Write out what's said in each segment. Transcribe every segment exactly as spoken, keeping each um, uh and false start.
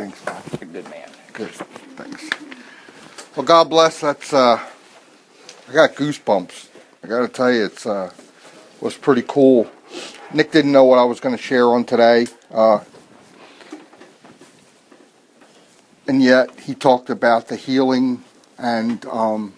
Thanks, man. You're a good man. Good. Thanks. Well, God bless. That's, uh, I got goosebumps. I got to tell you, it's, uh, was pretty cool. Nick didn't know what I was going to share on today. Uh, and yet, he talked about the healing and, um,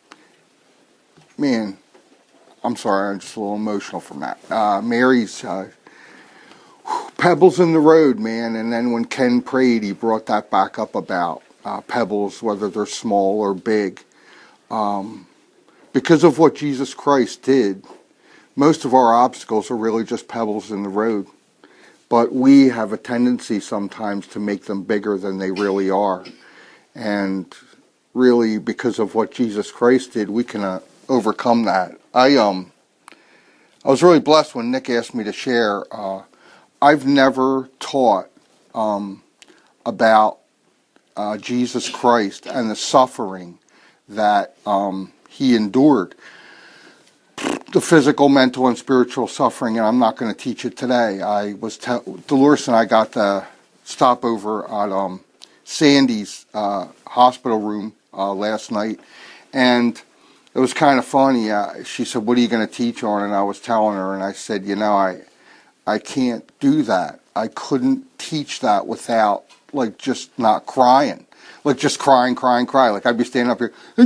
man, I'm sorry, I'm just a little emotional from that. Uh, Mary's, uh, pebbles in the road, man. And then when Ken prayed, he brought that back up about uh, pebbles, whether they're small or big. Um, because of what Jesus Christ did, most of our obstacles are really just pebbles in the road. But we have a tendency sometimes to make them bigger than they really are. And really, because of what Jesus Christ did, we can uh, overcome that. I um, I was really blessed when Nick asked me to share. Uh, I've never taught um, about uh, Jesus Christ and the suffering that um, he endured. The physical, mental, and spiritual suffering, and I'm not going to teach it today. I was te- Dolores and I got to stop over at um, Sandy's uh, hospital room uh, last night, and it was kind of funny. Uh, she said, "What are you going to teach on?" And I was telling her, and I said, "You know, I I can't do that. I couldn't teach that without like just not crying." Like just crying, crying, crying. Like I'd be standing up here, and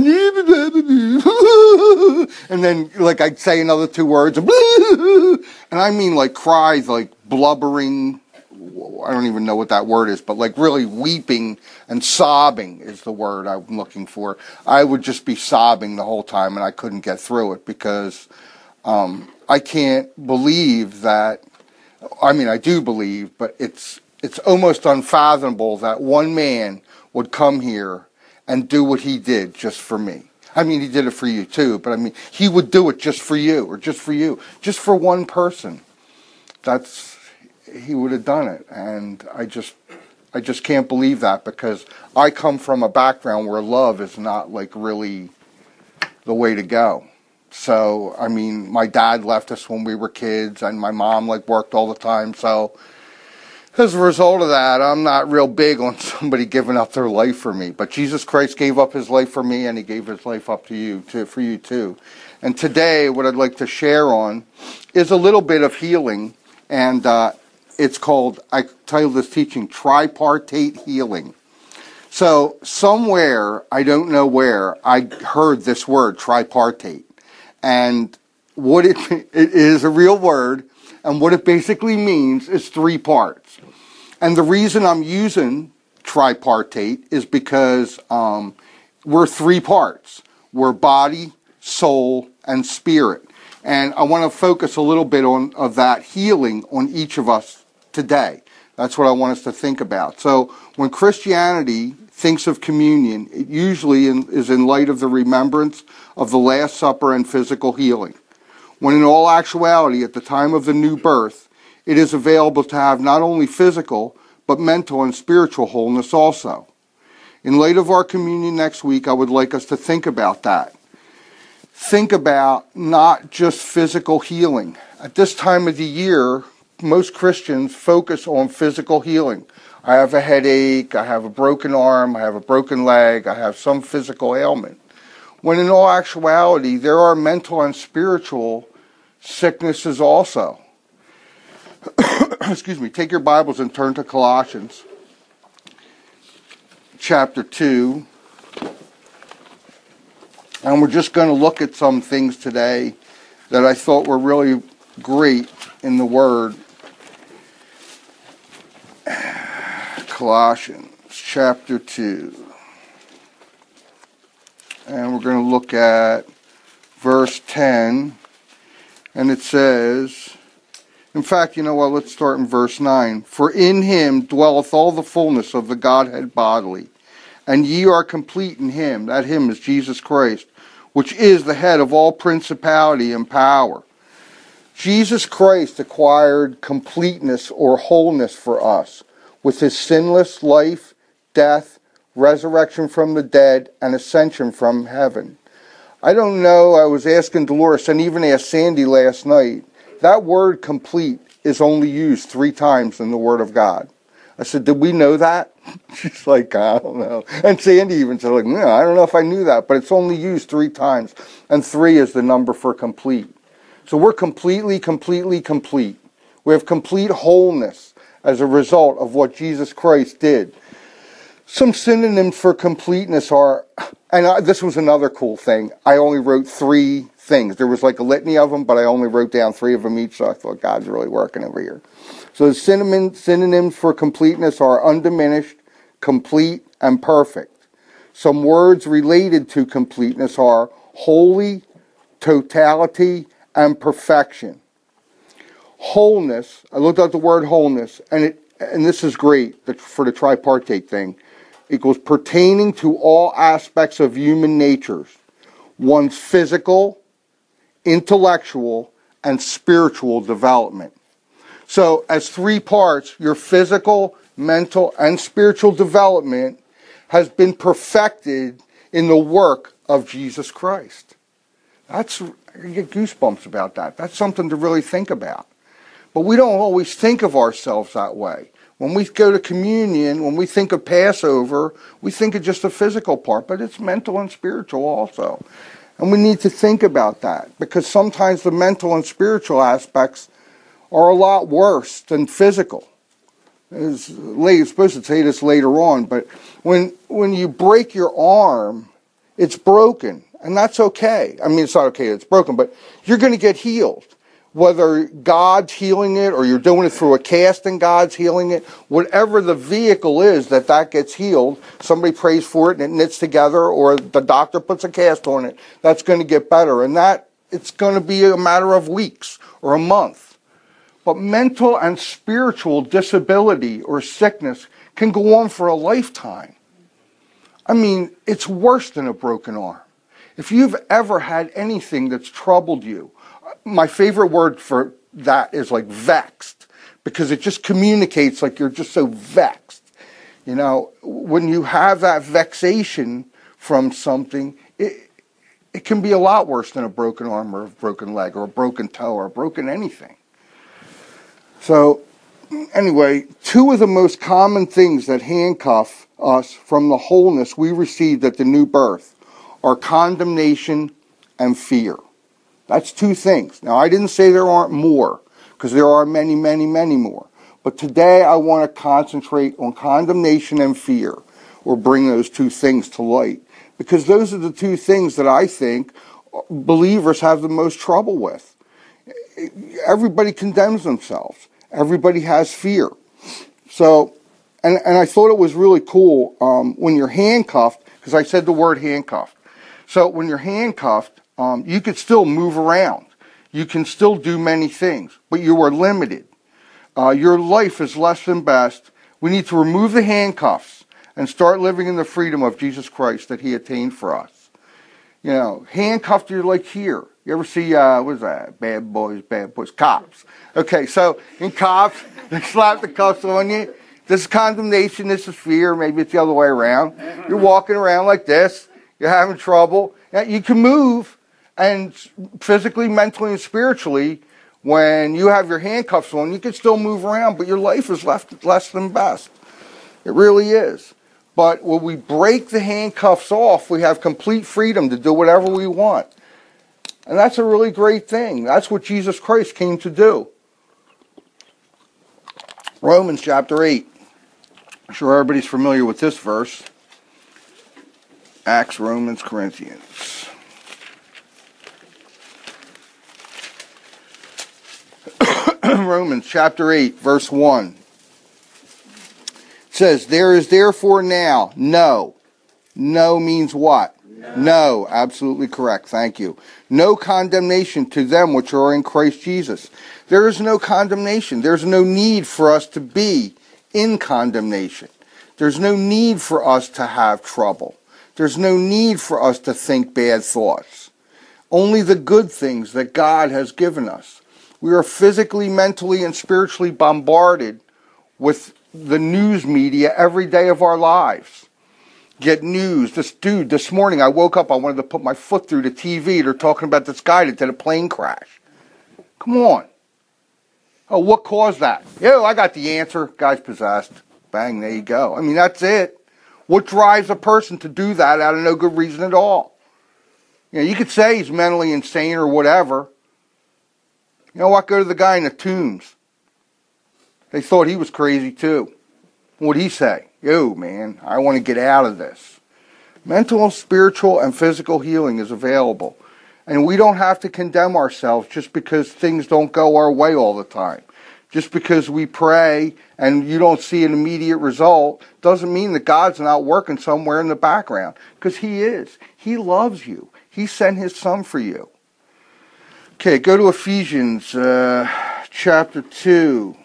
then like I'd say another two words, and I mean like cries, like blubbering. I don't even know what that word is, but like really weeping and sobbing is the word I'm looking for. I would just be sobbing the whole time, and I couldn't get through it because um, I can't believe that. I mean, I do believe, but it's it's almost unfathomable that one man would come here and do what he did just for me. I mean, he did it for you too, but I mean, he would do it just for you, or just for you, just for one person. That's, he would have done it, and I just, I just can't believe that because I come from a background where love is not like really the way to go. So, I mean, my dad left us when we were kids, and my mom like worked all the time, so as a result of that, I'm not real big on somebody giving up their life for me. But Jesus Christ gave up his life for me, and he gave his life up to you, to, for you too. And today, what I'd like to share on is a little bit of healing. And uh, it's called, I titled this teaching, Tripartite Healing. So somewhere, I don't know where, I heard this word, tripartite. And what it, it is a real word. And what it basically means is three parts. And the reason I'm using tripartite is because um, we're three parts. We're body, soul, and spirit. And I want to focus a little bit on of that healing on each of us today. That's what I want us to think about. So when Christianity thinks of communion, it usually in, is in light of the remembrance of the Last Supper and physical healing. When in all actuality, at the time of the new birth, it is available to have not only physical, but mental and spiritual wholeness also. In light of our communion next week, I would like us to think about that. Think about not just physical healing. At this time of the year, most Christians focus on physical healing. I have a headache, I have a broken arm, I have a broken leg, I have some physical ailment. When in all actuality, there are mental and spiritual sicknesses also. Excuse me. Take your Bibles and turn to Colossians chapter two. And we're just going to look at some things today that I thought were really great in the Word. Colossians chapter two. And we're going to look at verse ten. And it says, in fact, you know what, let's start in verse nine. For in him dwelleth all the fullness of the Godhead bodily, and ye are complete in him. That him is Jesus Christ, which is the head of all principality and power. Jesus Christ acquired completeness or wholeness for us with his sinless life, death, resurrection from the dead, and ascension from heaven. I don't know, I was asking Dolores and even asked Sandy last night, that word complete is only used three times in the Word of God. I said, did we know that? She's like, I don't know. And Sandy even said, like, no, I don't know if I knew that, but it's only used three times. And three is the number for complete. So we're completely, completely complete. We have complete wholeness as a result of what Jesus Christ did. Some synonyms for completeness are, and I, this was another cool thing, I only wrote three things. There was like a litany of them, but I only wrote down three of them each, so I thought God's really working over here. So the synonyms, synonyms for completeness are undiminished, complete, and perfect. Some words related to completeness are holy, totality, and perfection. Wholeness, I looked up the word wholeness, and it, and this is great for the tripartite thing, equals pertaining to all aspects of human natures, one's physical, intellectual, and spiritual development. So as three parts, your physical, mental, and spiritual development has been perfected in the work of Jesus Christ. That's, I get goosebumps about that. That's something to really think about. But we don't always think of ourselves that way. When we go to communion, when we think of Passover, we think of just the physical part, but it's mental and spiritual also. And we need to think about that, because sometimes the mental and spiritual aspects are a lot worse than physical. It's late, it's supposed to say this later on, but when when you break your arm, it's broken, and that's okay. I mean, it's not okay that it's broken, but you're going to get healed. Whether God's healing it or you're doing it through a cast and God's healing it, whatever the vehicle is that that gets healed, somebody prays for it and it knits together, or the doctor puts a cast on it, that's going to get better. And that, it's going to be a matter of weeks or a month. But mental and spiritual disability or sickness can go on for a lifetime. I mean, it's worse than a broken arm. If you've ever had anything that's troubled you, my favorite word for that is like vexed, because it just communicates like you're just so vexed. You know, when you have that vexation from something, it, it can be a lot worse than a broken arm or a broken leg or a broken toe or a broken anything. So, anyway, two of the most common things that handcuff us from the wholeness we received at the new birth are condemnation and fear. That's two things. Now, I didn't say there aren't more, because there are many, many, many more. But today I want to concentrate on condemnation and fear, or bring those two things to light, because those are the two things that I think believers have the most trouble with. Everybody condemns themselves. Everybody has fear. So, and, and I thought it was really cool um, when you're handcuffed, because I said the word handcuffed. So when you're handcuffed, Um, you could still move around. You can still do many things, but you are limited. Uh, your life is less than best. We need to remove the handcuffs and start living in the freedom of Jesus Christ that He attained for us. You know, handcuffed, you're like here. You ever see, uh, what is that? Bad boys, bad boys, cops. Okay, so in cops, they slap the cuffs on you. This is condemnation, this is fear. Maybe it's the other way around. You're walking around like this. You're having trouble. Now, you can move. And physically, mentally, and spiritually, when you have your handcuffs on, you can still move around, but your life is left less than best. It really is. But when we break the handcuffs off, we have complete freedom to do whatever we want. And that's a really great thing. That's what Jesus Christ came to do. Romans chapter eight. I'm sure everybody's familiar with this verse. Acts, Romans, Corinthians. Romans chapter eight, verse one. It says, there is therefore now no. No means what? No. No, absolutely correct. Thank you. No condemnation to them which are in Christ Jesus. There is no condemnation. There's no need for us to be in condemnation. There's no need for us to have trouble. There's no need for us to think bad thoughts. Only the good things that God has given us. We are physically, mentally, and spiritually bombarded with the news media every day of our lives. Get news. This dude, this morning I woke up, I wanted to put my foot through the T V. They're talking about this guy that did a plane crash. Come on. Oh, what caused that? Yeah, I got the answer. Guy's possessed. Bang, there you go. I mean, that's it. What drives a person to do that out of no good reason at all? You know, you could say he's mentally insane or whatever. You know what? Go to the guy in the tombs. They thought he was crazy too. What'd he say? Yo, man, I want to get out of this. Mental, spiritual, and physical healing is available. And we don't have to condemn ourselves just because things don't go our way all the time. Just because we pray and you don't see an immediate result doesn't mean that God's not working somewhere in the background. Because He is. He loves you. He sent His Son for you. Okay, go to Ephesians uh, chapter two.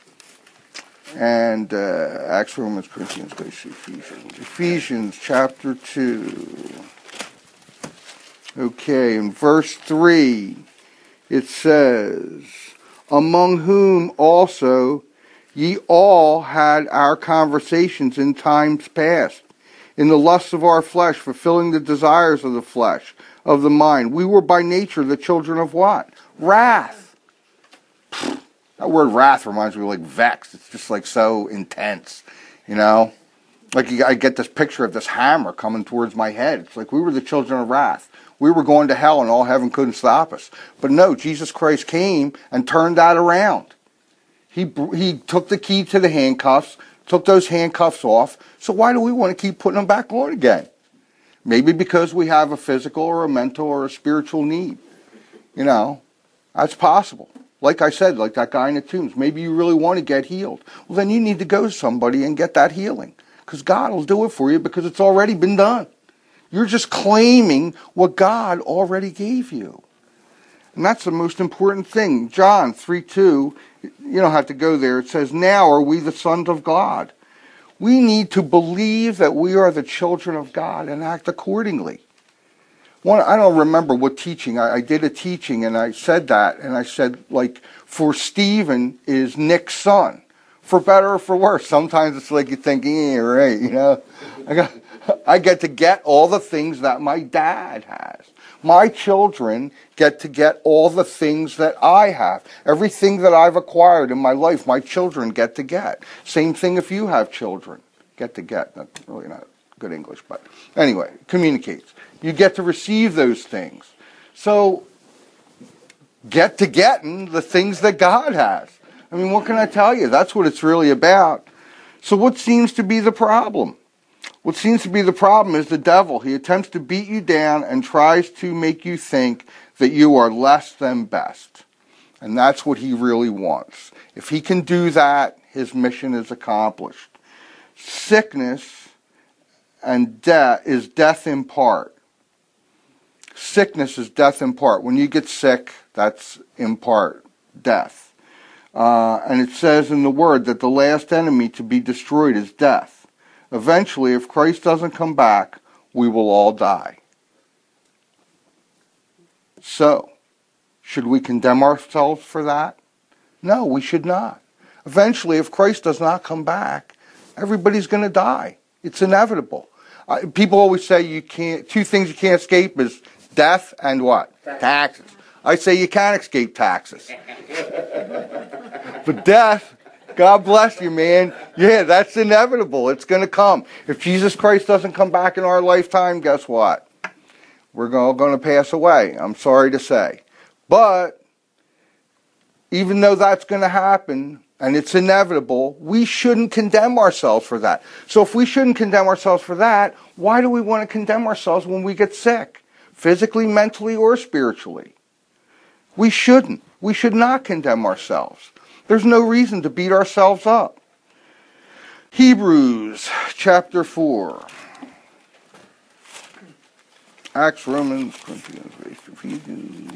And uh, Acts, Romans, Corinthians, go to Ephesians. Ephesians chapter two. Okay, in verse three, it says, among whom also ye all had our conversations in times past, in the lusts of our flesh, fulfilling the desires of the flesh, of the mind. We were by nature the children of what? Wrath. That word wrath reminds me of like vex. It's just like so intense, you know? Like I get this picture of this hammer coming towards my head. It's like we were the children of wrath. We were going to hell and all heaven couldn't stop us. But no, Jesus Christ came and turned that around. He, he took the key to the handcuffs, took those handcuffs off. So why do we want to keep putting them back on again? Maybe because we have a physical or a mental or a spiritual need. You know, that's possible. Like I said, like that guy in the tombs, maybe you really want to get healed. Well, then you need to go to somebody and get that healing. Because God will do it for you because it's already been done. You're just claiming what God already gave you. And that's the most important thing. John three two, you don't have to go there. It says, now are we the sons of God. We need to believe that we are the children of God and act accordingly. One, I don't remember what teaching. I, I did a teaching and I said that. And I said, like, for Stephen is Nick's son. For better or for worse. Sometimes it's like you think, yeah, right, you know. I got, I get to get all the things that my dad has. My children get to get all the things that I have. Everything that I've acquired in my life, my children get to get. Same thing if you have children. Get to get. That's really not good English, but anyway, communicates. You get to receive those things. So, get to getting the things that God has. I mean, what can I tell you? That's what it's really about. So what seems to be the problem? What seems to be the problem is the devil. He attempts to beat you down and tries to make you think that you are less than best. And that's what he really wants. If he can do that, his mission is accomplished. Sickness and death is death in part. Sickness is death in part. When you get sick, that's in part death. Uh, and it says in the Word that the last enemy to be destroyed is death. Eventually, if Christ doesn't come back, we will all die. So, should we condemn ourselves for that? No, we should not. Eventually, if Christ does not come back, everybody's going to die. It's inevitable. Uh, people always say you can't. Two things you can't escape is death and what? Taxes. I say you can't escape taxes. But death, God bless you, man. Yeah, that's inevitable. It's going to come. If Jesus Christ doesn't come back in our lifetime, guess what? We're all going to pass away. I'm sorry to say. But even though that's going to happen, and it's inevitable, we shouldn't condemn ourselves for that. So if we shouldn't condemn ourselves for that, why do we want to condemn ourselves when we get sick? Physically, mentally, or spiritually? We shouldn't. We should not condemn ourselves. There's no reason to beat ourselves up. Hebrews chapter four. Acts, Romans, Corinthians, Ephesians.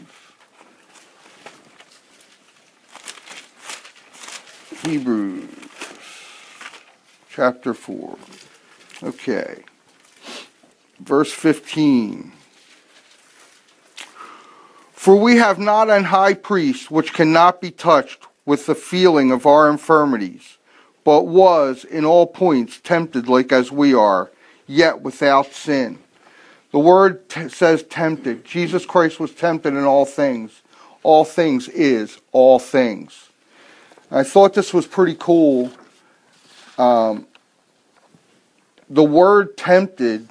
Hebrews chapter four. Okay. Verse fifteen. For we have not an high priest which cannot be touched with the feeling of our infirmities, but was in all points tempted like as we are, yet without sin. The word t- says tempted. Jesus Christ was tempted in all things. All things is all things. I thought this was pretty cool. um, the word tempted,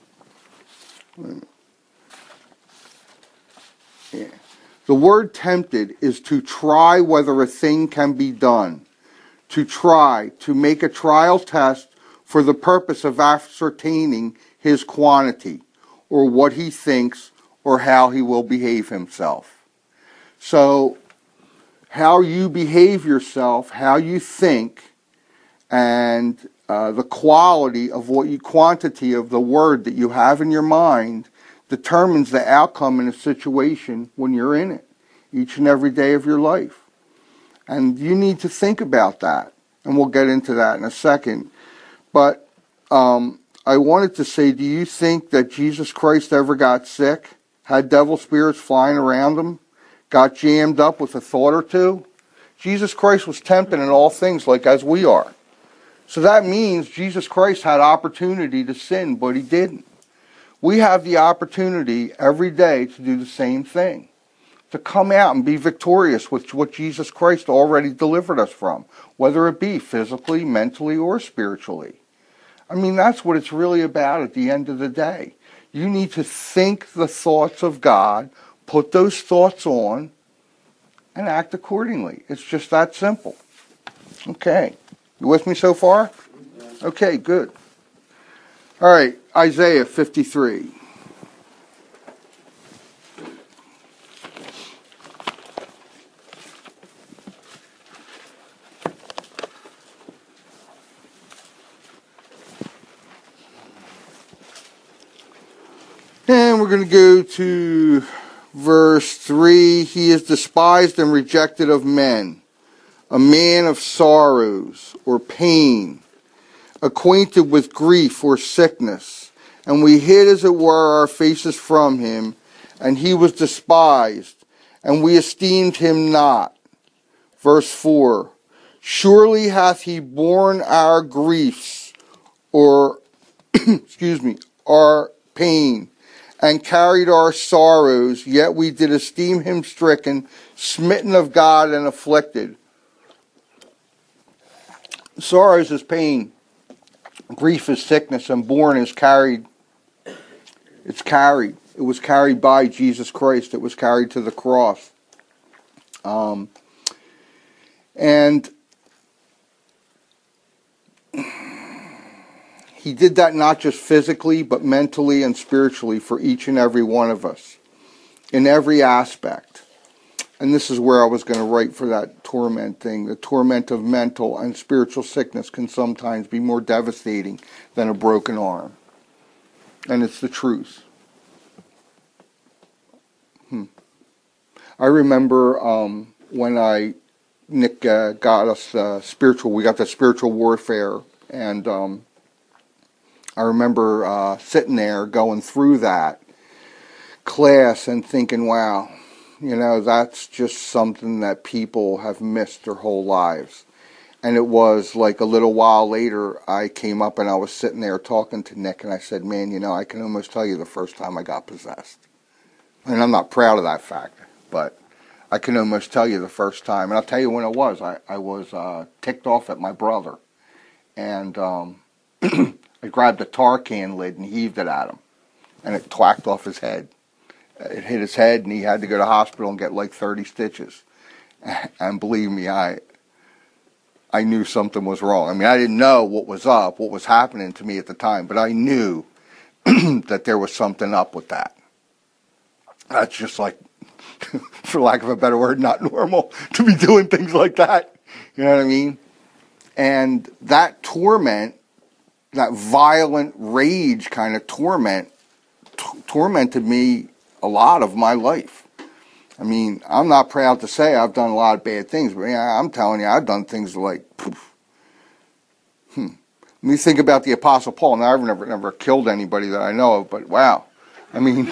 yeah, the word tempted is to try whether a thing can be done, to try, to make a trial test for the purpose of ascertaining his quantity, or what he thinks, or how he will behave himself. So, how you behave yourself, how you think, and uh, the quality of what you, quantity of the word that you have in your mind determines the outcome in a situation when you're in it, each and every day of your life. And you need to think about that, and we'll get into that in a second. But um, I wanted to say, do you think that Jesus Christ ever got sick, had devil spirits flying around him, got jammed up with a thought or two? Jesus Christ was tempted in all things like as we are. So that means Jesus Christ had opportunity to sin, but he didn't. We have the opportunity every day to do the same thing, to come out and be victorious with what Jesus Christ already delivered us from, whether it be physically, mentally, or spiritually. I mean, that's what it's really about at the end of the day. You need to think the thoughts of God, put those thoughts on, and act accordingly. It's just that simple. Okay. You with me so far? Okay, good. All right, Isaiah fifty-three. And we're going to go to verse three. He is despised and rejected of men, a man of sorrows or pain, acquainted with grief or sickness. And we hid, as it were, our faces from him, and he was despised, and we esteemed him not. Verse four. Surely hath he borne our griefs, or, excuse me, our pain, and carried our sorrows, yet we did esteem him stricken, smitten of God, and afflicted. Sorrows is pain, grief is sickness, and born is carried. It's carried. It was carried by Jesus Christ. It was carried to the cross. Um, and he did that not just physically, but mentally and spiritually for each and every one of us, in every aspect. And this is where I was going to write for that torment thing. The torment of mental and spiritual sickness can sometimes be more devastating than a broken arm. And it's the truth. Hmm. I remember um, when I, Nick uh, got us uh, spiritual, we got the spiritual warfare, and um, I remember uh, sitting there going through that class and thinking, wow, you know, that's just something that people have missed their whole lives. And it was like a little while later, I came up and I was sitting there talking to Nick, and I said, man, you know, I can almost tell you the first time I got possessed. And I'm not proud of that fact, but I can almost tell you the first time. And I'll tell you when it was. I, I was uh, ticked off at my brother. And um, I grabbed a tar can lid and heaved it at him. And it twacked off his head. It hit his head, and he had to go to the hospital and get like thirty stitches. And believe me, I I knew something was wrong. I mean, I didn't know what was up, what was happening to me at the time, but I knew that there was something up with that. That's just like, for lack of a better word, not normal to be doing things like that. You know what I mean? And that torment, that violent rage kind of torment, t- tormented me a lot of my life. I mean, I'm not proud to say I've done a lot of bad things, but yeah, I'm telling you, I've done things like, poof. Hmm. When you think about the Apostle Paul, now I've never, never killed anybody that I know of, but wow. I mean,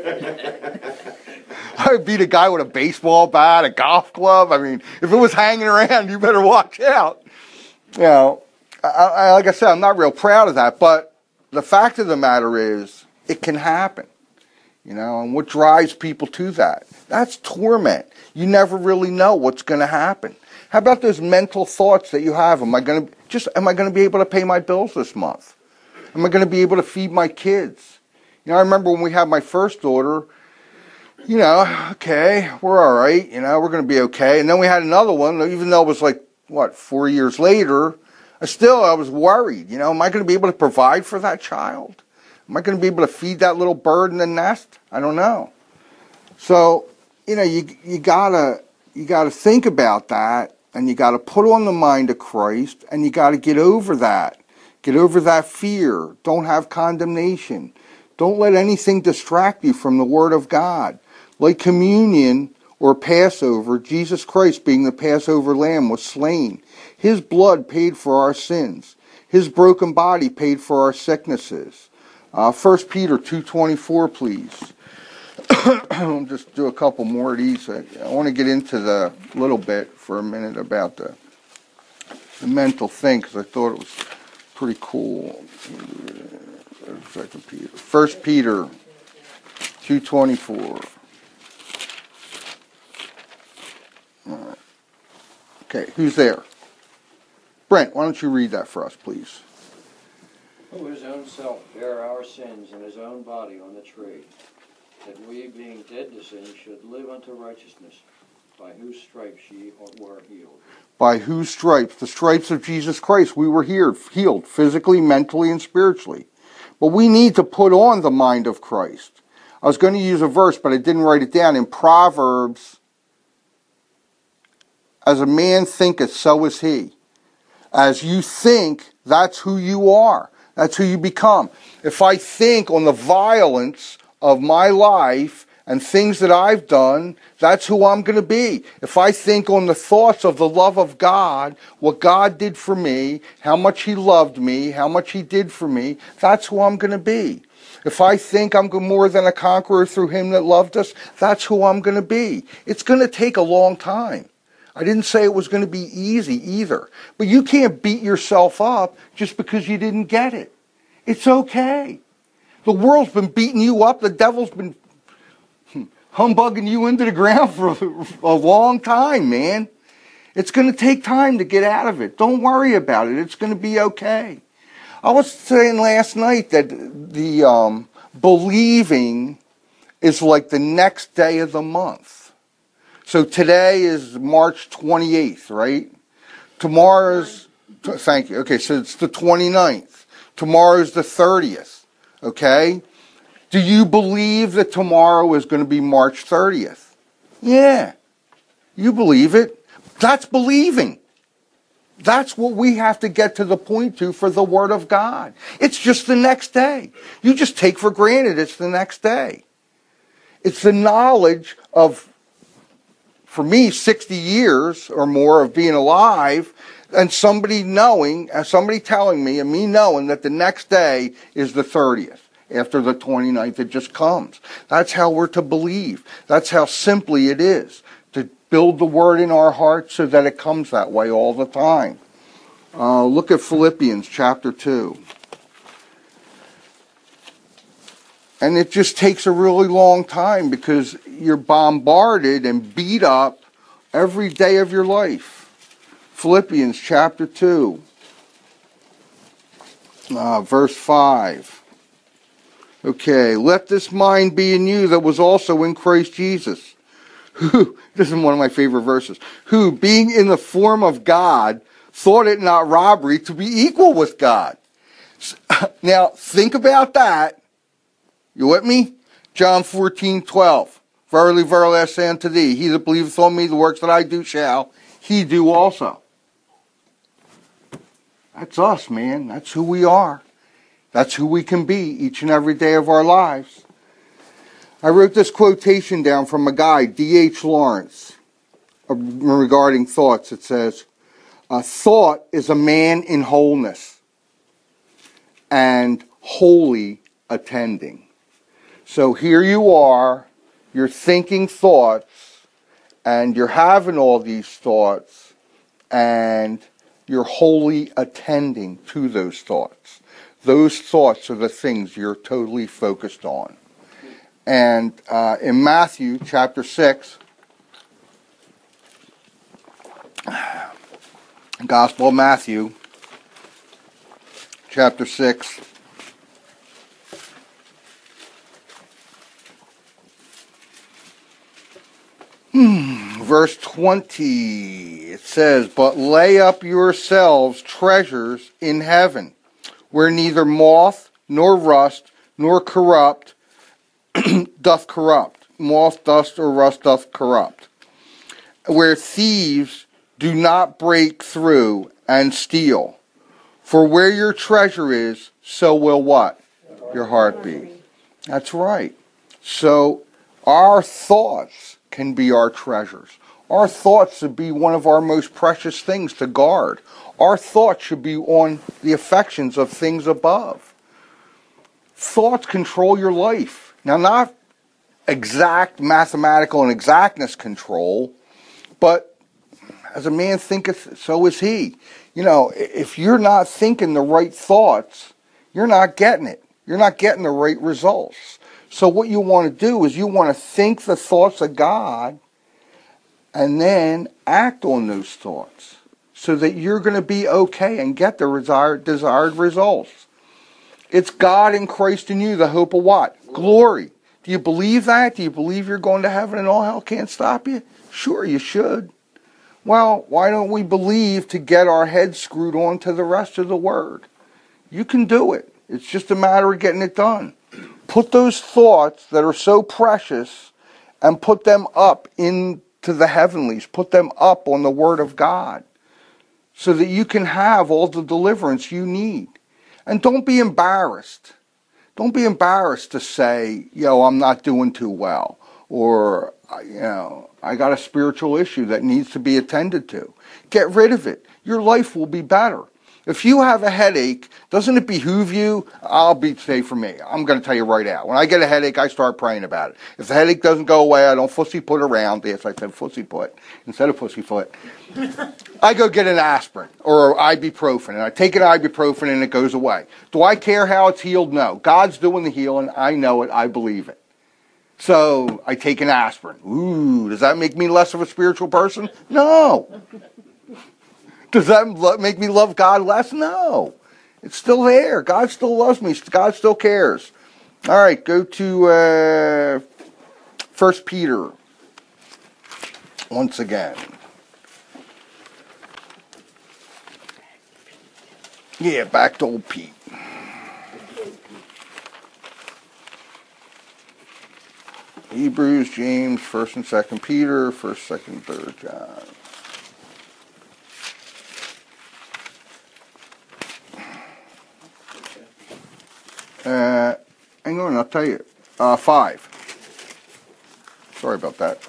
I would beat a guy with a baseball bat, a golf club. I mean, if it was hanging around, you better watch out. You know, I, I, like I said, I'm not real proud of that, but the fact of the matter is, it can happen. You know, and what drives people to that? That's torment. You never really know what's going to happen. How about those mental thoughts that you have? Am I going to just am I going to be able to pay my bills this month? Am I going to be able to feed my kids? You know, I remember when we had my first daughter, you know, okay, we're all right, you know, we're going to be okay. And then we had another one, even though it was like, what, four years later, I still, I was worried, you know, am I going to be able to provide for that child? Am I going to be able to feed that little bird in the nest? I don't know. So, you know, you you gotta you gotta think about that, and you gotta put on the mind of Christ, and you gotta get over that. Get over that fear. Don't have condemnation. Don't let anything distract you from the Word of God. Like communion or Passover, Jesus Christ, being the Passover lamb, was slain. His blood paid for our sins. His broken body paid for our sicknesses. Uh, First Peter two twenty-four, please. I'll just do a couple more of these. I, I want to get into the little bit for a minute about the, the mental thing, because I thought it was pretty cool. Second Peter. First Peter two twenty-four. All right. Okay, who's there? Brent, why don't you read that for us, please? Who his own self bare our sins in his own body on the tree, that we, being dead to sin, should live unto righteousness, by whose stripes ye were healed. By whose stripes? The stripes of Jesus Christ, we were healed, healed physically, mentally, and spiritually. But we need to put on the mind of Christ. I was going to use a verse, but I didn't write it down. In Proverbs, as a man thinketh, so is he. As you think, that's who you are. That's who you become. If I think on the violence of my life and things that I've done, that's who I'm going to be. If I think on the thoughts of the love of God, what God did for me, how much He loved me, how much He did for me, that's who I'm going to be. If I think I'm more than a conqueror through Him that loved us, that's who I'm going to be. It's going to take a long time. I didn't say it was going to be easy either. But you can't beat yourself up just because you didn't get it. It's okay. The world's been beating you up. The devil's been humbugging you into the ground for a long time, man. It's going to take time to get out of it. Don't worry about it. It's going to be okay. I was saying last night that the um, believing is like the next day of the month. So today is March twenty-eighth, right? Tomorrow's, thank you. Okay, so it's the twenty-ninth. Tomorrow's the thirtieth, okay? Do you believe that tomorrow is going to be March thirtieth? Yeah, you believe it. That's believing. That's what we have to get to the point to for the Word of God. It's just the next day. You just take for granted it's the next day. It's the knowledge of, for me, sixty years or more of being alive, and somebody knowing, and somebody telling me, and me knowing that the next day is the thirtieth. After the twenty-ninth, it just comes. That's how we're to believe. That's how simply it is. To build the Word in our hearts so that it comes that way all the time. Uh, look at Philippians chapter two. And it just takes a really long time because you're bombarded and beat up every day of your life. Philippians chapter two, uh, verse five. Okay, let this mind be in you that was also in Christ Jesus. Who, this is one of my favorite verses. Who, being in the form of God, thought it not robbery to be equal with God. Now, think about that. You with me? John fourteen twelve. Verily, verily, I say unto thee, he that believeth on me, the works that I do shall he do also. That's us, man. That's who we are. That's who we can be each and every day of our lives. I wrote this quotation down from a guy, D H Lawrence, regarding thoughts. It says, a thought is a man in wholeness and wholly attending. So here you are, you're thinking thoughts, and you're having all these thoughts, and you're wholly attending to those thoughts. Those thoughts are the things you're totally focused on. And uh, in Matthew chapter six, Gospel of Matthew, chapter six, hmm, verse twenty, it says, "But lay up yourselves treasures in heaven, where neither moth nor rust nor corrupt doth corrupt. Moth, dust, or rust doth corrupt. Where thieves do not break through and steal. For where your treasure is, so will what? Your heart be." That's right. So our thoughts can be our treasures. Our thoughts should be one of our most precious things to guard. Our thoughts should be on the affections of things above. Thoughts control your life. Now, not exact mathematical and exactness control, but as a man thinketh, so is he. You know, if you're not thinking the right thoughts, you're not getting it. You're not getting the right results. So what you want to do is you want to think the thoughts of God and then act on those thoughts so that you're going to be okay and get the desired, desired results. It's God in Christ in you, the hope of what? Glory. Do you believe that? Do you believe you're going to heaven and all hell can't stop you? Sure, you should. Well, why don't we believe to get our heads screwed on to the rest of the Word? You can do it. It's just a matter of getting it done. Put those thoughts that are so precious and put them up into the heavenlies. Put them up on the Word of God so that you can have all the deliverance you need. And don't be embarrassed. Don't be embarrassed to say, yo, I'm not doing too well. Or, you know, I got a spiritual issue that needs to be attended to. Get rid of it. Your life will be better. If you have a headache, doesn't it behoove you? I'll be say for me. I'm going to tell you right out. When I get a headache, I start praying about it. If the headache doesn't go away, I don't fussy put around. Yes, I said fussy put instead of pussyfoot. I go get an aspirin or ibuprofen, and I take an ibuprofen and it goes away. Do I care how it's healed? No. God's doing the healing. I know it. I believe it. So I take an aspirin. Ooh, does that make me less of a spiritual person? No. Does that make me love God less? No. It's still there. God still loves me. God still cares. All right, go to uh, First Peter once again. Yeah, back to old Pete. Hebrews, James, First and Second Peter, First, Second, Third John. Uh, hang on, I'll tell you. Uh, five. Sorry about that.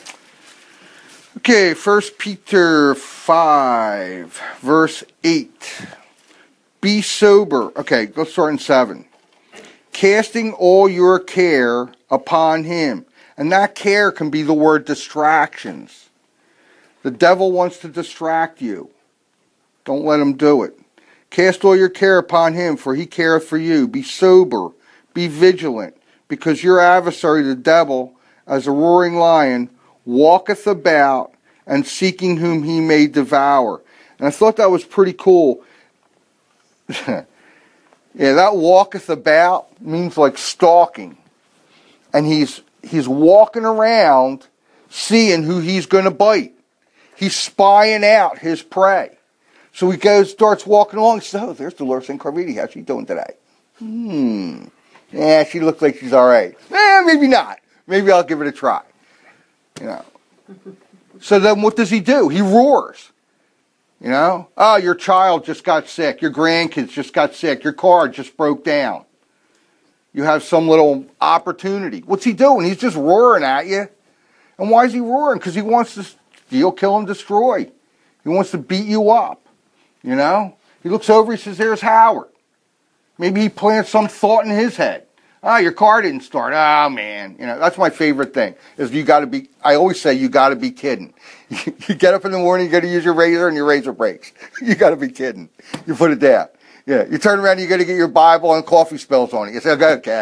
Okay, First Peter five, verse eight. Be sober. Okay, let's start in seven. Casting all your care upon him. And that care can be the word distractions. The devil wants to distract you. Don't let him do it. Cast all your care upon him, for he careth for you. Be sober, be vigilant, because your adversary, the devil, as a roaring lion, walketh about and seeking whom he may devour. And I thought that was pretty cool. Yeah, that walketh about means like stalking. And he's he's walking around seeing who he's going to bite. He's spying out his prey. So he goes, starts walking along. He says, oh, there's Dolores Incarviti. How's she doing today? Hmm. Yeah, she looks like she's all right. Eh, maybe not. Maybe I'll give it a try. You know. So then what does he do? He roars. You know? Oh, your child just got sick. Your grandkids just got sick. Your car just broke down. You have some little opportunity. What's he doing? He's just roaring at you. And why is he roaring? Because he wants to steal, kill, and destroy. He wants to beat you up. You know? He looks over, he says, there's Howard. Maybe he plants some thought in his head. Oh, your car didn't start. Oh, man. You know, that's my favorite thing, is you got to be, I always say you got to be kidding. You get up in the morning, you got to use your razor, and your razor breaks. You got to be kidding. You put it down. Yeah, you turn around, you got to get your Bible, and coffee spills on it. You say, okay.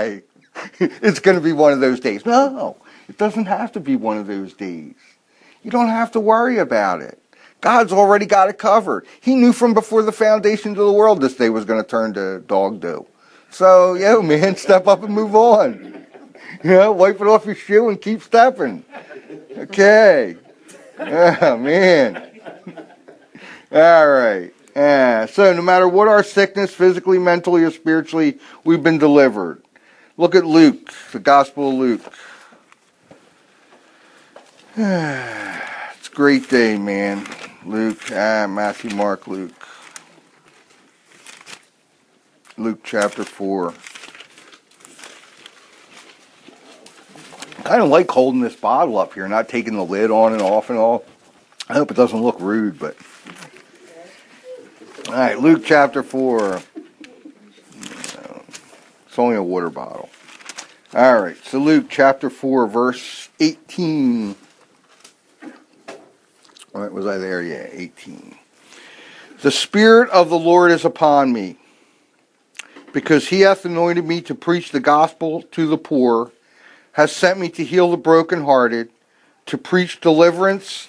it's going to be one of those days. No, it doesn't have to be one of those days. You don't have to worry about it. God's already got it covered. He knew from before the foundations of the world this day was going to turn to dog do. So, yo, man, step up and move on. You know, wipe it off your shoe and keep stepping. Okay. Oh, man. All right. Yeah. So no matter what our sickness, physically, mentally, or spiritually, we've been delivered. Look at Luke, the Gospel of Luke. It's a great day, man. Luke, ah, Matthew, Mark, Luke. Luke chapter four. I kind of like holding this bottle up here, not taking the lid on and off and all. I hope it doesn't look rude, but... All right, Luke chapter four. It's only a water bottle. All right, so Luke chapter four, verse eighteen. All right, was I there? Yeah, eighteen. The Spirit of the Lord is upon me, because he hath anointed me to preach the gospel to the poor, has sent me to heal the brokenhearted, to preach deliverance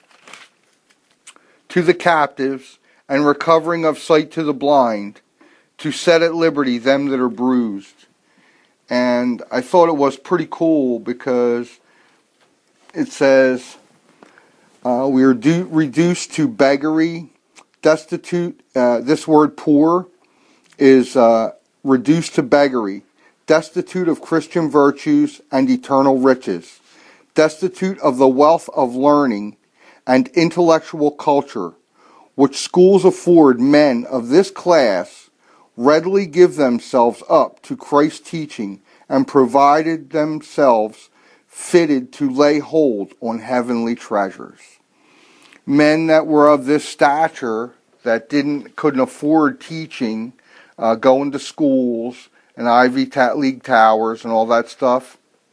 to the captives, and recovering of sight to the blind, to set at liberty them that are bruised. And I thought it was pretty cool because it says, uh, we are do- reduced to beggary, destitute. Uh, this word poor is uh, reduced to beggary, destitute of Christian virtues and eternal riches, destitute of the wealth of learning and intellectual culture, which schools afford. Men of this class readily give themselves up to Christ's teaching and provided themselves fitted to lay hold on heavenly treasures. Men that were of this stature, that didn't couldn't afford teaching, uh, going to schools and Ivy ta- League towers and all that stuff,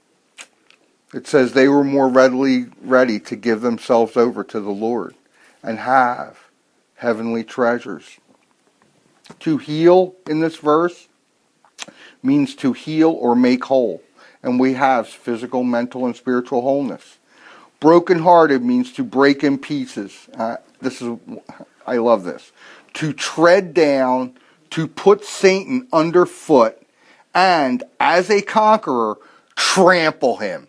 it says they were more readily ready to give themselves over to the Lord and have heavenly treasures. To heal in this verse means to heal or make whole. And we have physical, mental, and spiritual wholeness. Brokenhearted means to break in pieces. Uh, this is, I love this. To tread down, to put Satan underfoot, and as a conqueror, trample him.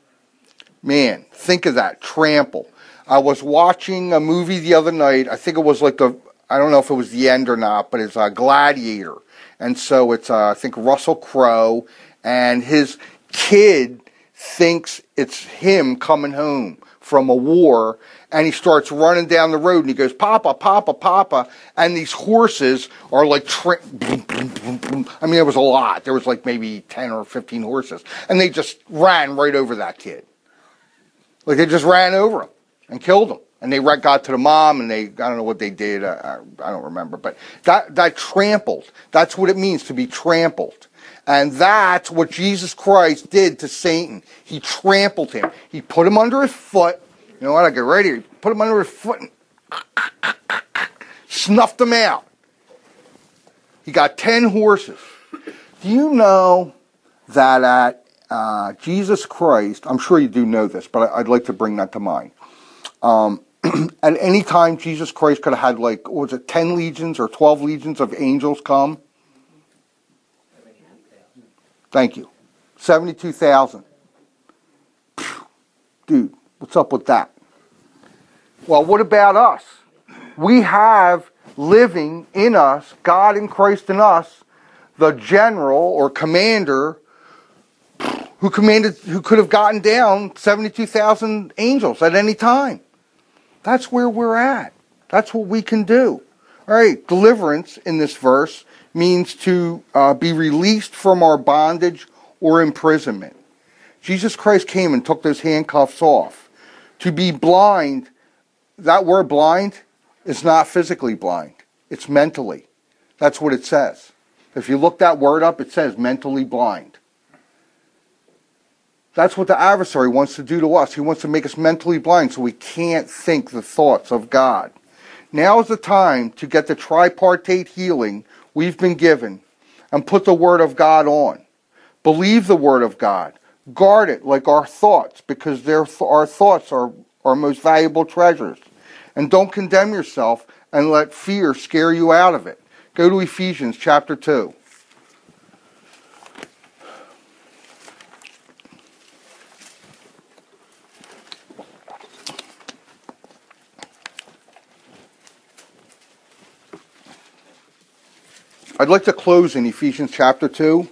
Man, think of that, trample. I was watching a movie the other night. I think it was like the, I don't know if it was the end or not, but it's a Gladiator. And so it's, uh, I think, Russell Crowe, and his kid thinks it's him coming home from a war, and he starts running down the road, and he goes, Papa, Papa, Papa, and these horses are like, tra- boom, boom, boom, boom. I mean, there was a lot. There was like maybe ten or fifteen horses, and they just ran right over that kid. Like, they just ran over him and killed him. And they got to the mom, and they, I don't know what they did, I, I don't remember. But that, that trampled, that's what it means to be trampled. And that's what Jesus Christ did to Satan. He trampled him. He put him under his foot. You know what, I get right here. He put him under his foot and snuffed him out. He got ten horses. Do you know that at uh, Jesus Christ, I'm sure you do know this, but I'd like to bring that to mind. Um, at any time, Jesus Christ could have had, like, what was it, ten legions or twelve legions of angels come? Thank you. seventy-two thousand. Dude, what's up with that? Well, what about us? We have living in us, God in Christ in us, the general or commander who commanded, who could have gotten down seventy-two thousand angels at any time. That's where we're at. That's what we can do. All right, deliverance in this verse means to uh, be released from our bondage or imprisonment. Jesus Christ came and took those handcuffs off. To be blind, that word blind is not physically blind. It's mentally. That's what it says. If you look that word up, it says mentally blind. That's what the adversary wants to do to us. He wants to make us mentally blind so we can't think the thoughts of God. Now is the time to get the tripartite healing we've been given and put the Word of God on. Believe the word of God. Guard it like our thoughts, because their th- our thoughts are our most valuable treasures. And don't condemn yourself and let fear scare you out of it. Go to Ephesians chapter two. I'd like to close in Ephesians chapter two,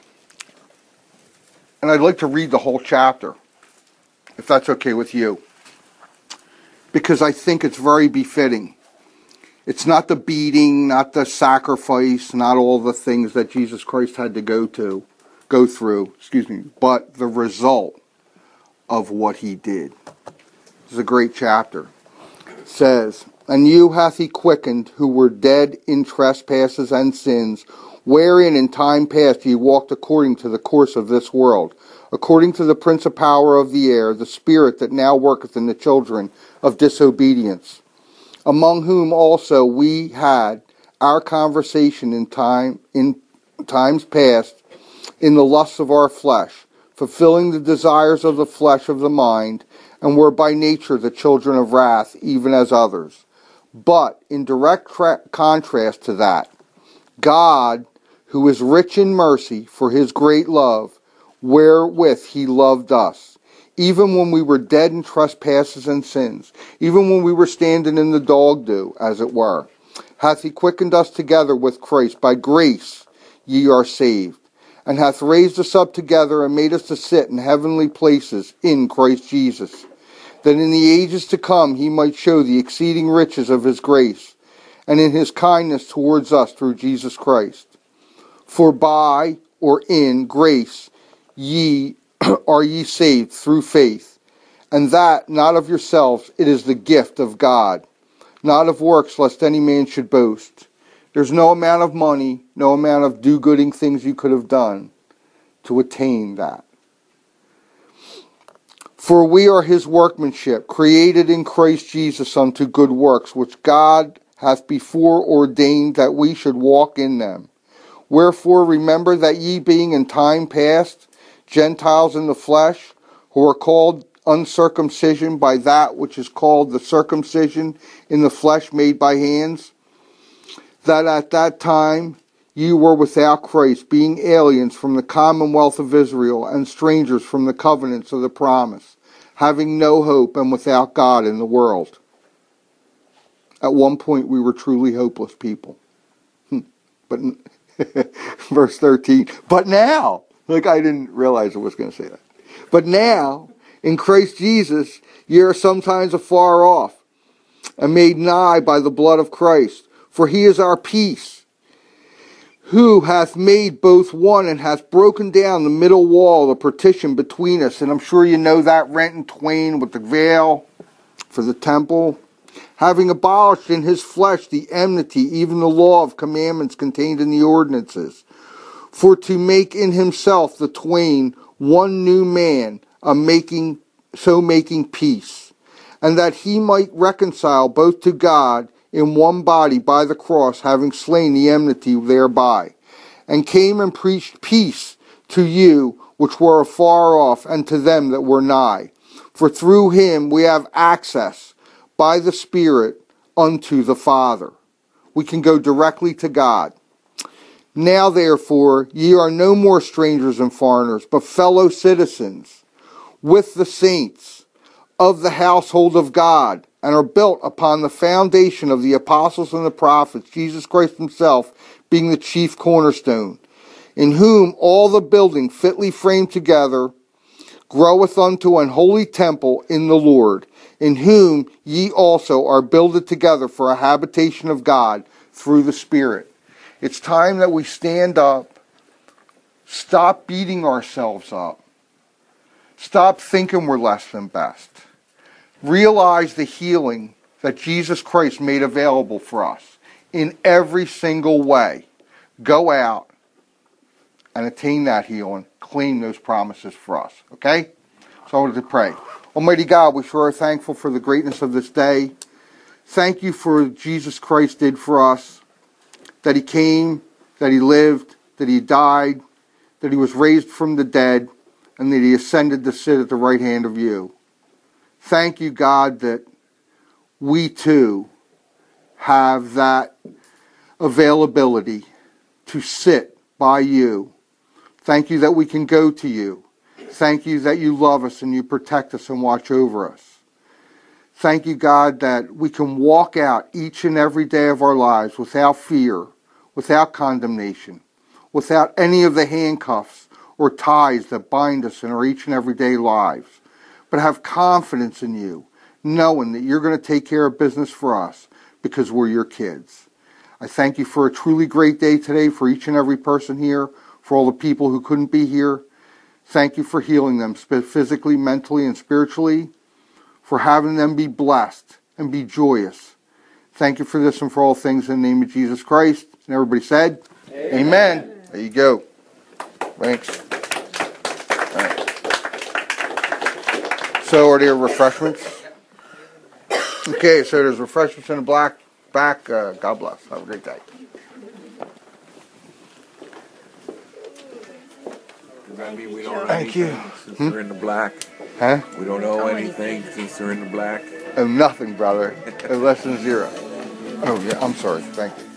and I'd like to read the whole chapter, if that's okay with you, because I think it's very befitting. It's not the beating, not the sacrifice, not all the things that Jesus Christ had to go to, go through, excuse me, but the result of what he did. This is a great chapter. It says, "And you hath he quickened, who were dead in trespasses and sins, wherein in time past ye walked according to the course of this world, according to the prince of power of the air, the spirit that now worketh in the children of disobedience, among whom also we had our conversation in time in times past, in the lusts of our flesh, fulfilling the desires of the flesh of the mind, and were by nature the children of wrath, even as others. But in direct tra- contrast to that, God, who is rich in mercy for his great love, wherewith he loved us, even when we were dead in trespasses and sins, even when we were standing in the dog-dew, as it were, hath he quickened us together with Christ. By grace ye are saved, and hath raised us up together and made us to sit in heavenly places in Christ Jesus, that in the ages to come he might show the exceeding riches of his grace, and in his kindness towards us through Jesus Christ. For by, or in, grace ye are ye saved through faith, and that not of yourselves, it is the gift of God, not of works, lest any man should boast." There's no amount of money, no amount of do-gooding things you could have done to attain that. "For we are his workmanship, created in Christ Jesus unto good works, which God hath before ordained that we should walk in them. Wherefore remember that ye being in time past Gentiles in the flesh, who are called uncircumcision by that which is called the circumcision in the flesh made by hands, that at that time ye were without Christ, being aliens from the commonwealth of Israel, and strangers from the covenants of the promise, having no hope and without God in the world." At one point we were truly hopeless people. But verse thirteen, "But now," like I didn't realize I was going to say that. "But now, in Christ Jesus, ye are sometimes afar off, and made nigh by the blood of Christ. For he is our peace, who hath made both one, and hath broken down the middle wall, the partition between us." And I'm sure you know that, rent in twain with the veil for the temple. "Having abolished in his flesh the enmity, even the law of commandments contained in the ordinances, for to make in himself the twain one new man, a making so making peace, and that he might reconcile both to God in one body by the cross, having slain the enmity thereby, and came and preached peace to you which were afar off, and to them that were nigh. For through him we have access by the Spirit unto the Father." We can go directly to God. "Now therefore ye are no more strangers and foreigners, but fellow citizens with the saints of the household of God, and are built upon the foundation of the apostles and the prophets, Jesus Christ himself being the chief cornerstone, in whom all the building fitly framed together groweth unto an holy temple in the Lord, in whom ye also are builded together for a habitation of God through the Spirit." It's time that we stand up, stop beating ourselves up, stop thinking we're less than best. Realize the healing that Jesus Christ made available for us in every single way. Go out and attain that healing. Claim those promises for us. Okay? So I wanted to pray. Almighty God, we sure are thankful for the greatness of this day. Thank you for what Jesus Christ did for us. That he came, that he lived, that he died, that he was raised from the dead, and that he ascended to sit at the right hand of you. Thank you, God, that we too have that availability to sit by you. Thank you that we can go to you. Thank you that you love us and you protect us and watch over us. Thank you, God, that we can walk out each and every day of our lives without fear, without condemnation, without any of the handcuffs or ties that bind us in our each and everyday lives, but have confidence in you, knowing that you're going to take care of business for us because we're your kids. I thank you for a truly great day today for each and every person here, for all the people who couldn't be here. Thank you for healing them physically, mentally, and spiritually, for having them be blessed and be joyous. Thank you for this and for all things in the name of Jesus Christ. And everybody said, Amen. Amen. There you go. Thanks. All right. So are there refreshments? Okay, so there's refreshments in the black back. Uh, God bless. Have a great day. Maybe we don't know Thank anything you. since Hmm? they're in the black. Huh? We don't know anything since they're in the black. Oh, nothing, brother. Less than zero. Oh, yeah, I'm sorry. Thank you.